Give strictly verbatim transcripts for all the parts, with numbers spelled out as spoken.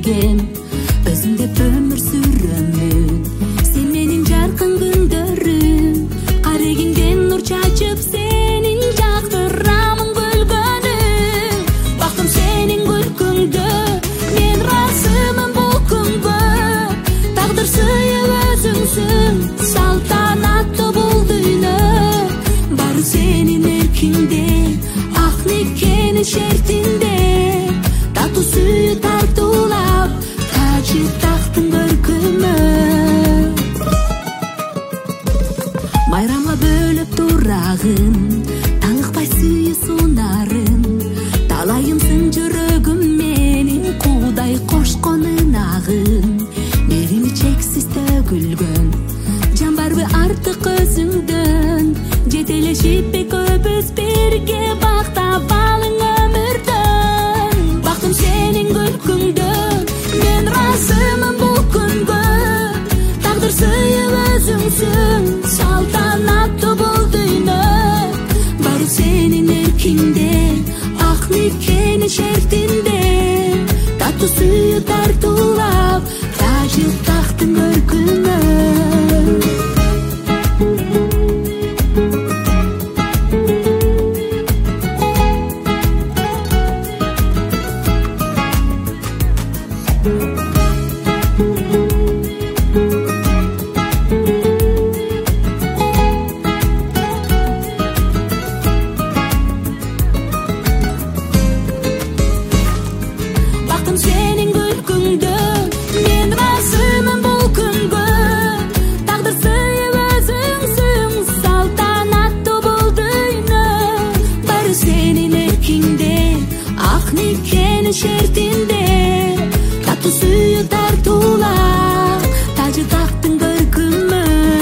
берген, өзүң деп өмүр сүрөмүн. Сен менин жаркын күндөрүм, карегиңден нур чачып сенин жактырамын гүлгөнүң. Бактым сенин күлкүңдө, мен ыраазымын бул күнгө. Тагдыр сыйып өзүңсүң, салтанаттуу бул дүйнө. Баары сенин эркиңде, ак никенин шертинде. Татуу сүйүү тартуулап, тажы тактын көркүмө. Байрамга бөлөп турагын, таңыкпай сүйүү сунарын. Талайымсың жүрөгүм менин, куудай кошкон ынагын. Мерими чексиз төгүлгөн, жан барбы артык өзүңдөн. Жетелешип экөөбүз бирге бактап алың өмүрдөн. Бактым сенин күлкүңдө, мен ыраазымын бул күнгө. Тагдыр сыйып өзүңсүң, салтанаттуу бул дүйнө. Баары сенин эркиңде, ак никенин шертинде. Татуу сүйүү тартуулап, тажы тактын көркүмө. Бактым сенин күлкүңдө, мен ыраазымын бул күнгө. Тагдыр сыйып өзүңсүң, салтанаттуу бул дүйнө. Баары сенин эркиңде, ак никенин шертинде. Татуу сүйүү тартуулап, тажы тактын көркүмө.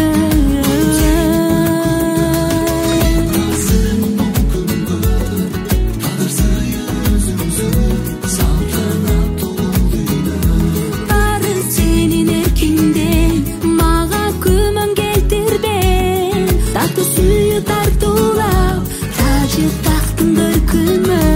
Баары сенин эркиңде, мага күмөн келтирбе. Татуу сүйүү тартуулап, тажы тактын көркүмө.